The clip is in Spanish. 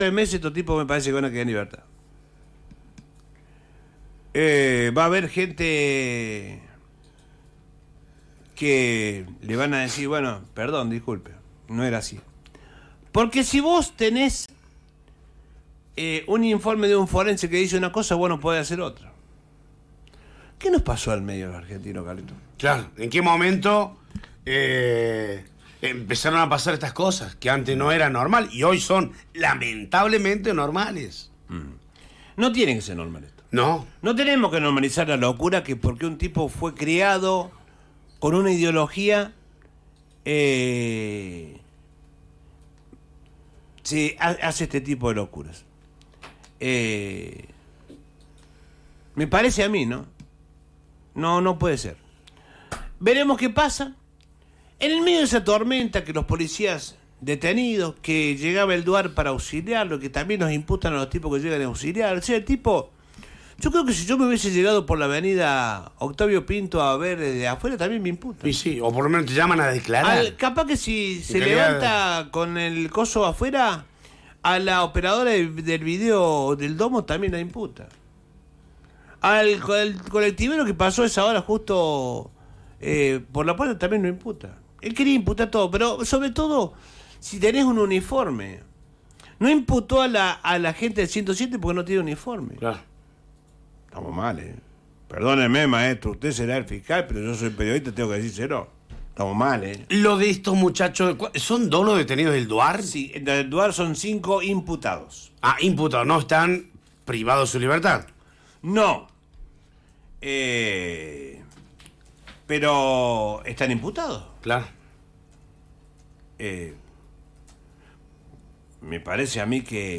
meses estos tipos me parece que van a quedar en libertad. Va a haber gente que le van a decir, bueno, perdón, disculpe, no era así. Porque si vos tenés un informe de un forense que dice una cosa, vos no podés hacer otra. ¿Qué nos pasó al medio de los argentinos, Carlito? Claro, ¿en qué momento empezaron a pasar estas cosas que antes no eran normal y hoy son lamentablemente normales? No tiene que ser normal esto. No. No tenemos que normalizar la locura que porque un tipo fue criado con una ideología se hace este tipo de locuras. Me parece a mí, ¿no? No puede ser. Veremos qué pasa. En el medio de esa tormenta que los policías detenidos, que llegaba el DUAR para auxiliarlo, que también nos imputan a los tipos que llegan a auxiliar. O sea, el tipo... Yo creo que si yo me hubiese llegado por la avenida Octavio Pinto a ver desde afuera, también me imputan. Y sí, o por lo menos te llaman a declarar. Capaz que si se levanta con el coso afuera, a la operadora del video del domo también la imputa. Al colectivero que pasó esa hora justo por la puerta también lo imputa. Él quería imputar todo, pero sobre todo si tenés un uniforme. No imputó a la gente del 107 porque no tiene uniforme. Claro. Estamos mal, Perdóneme, maestro, usted será el fiscal, pero yo soy periodista, tengo que decírselo. Estamos mal, Lo de estos muchachos, ¿son dos los detenidos del DUAR? Sí, del DUAR son 5 imputados. Ah, imputados, no están privados de su libertad. No. Pero están imputados. Claro. Me parece a mí que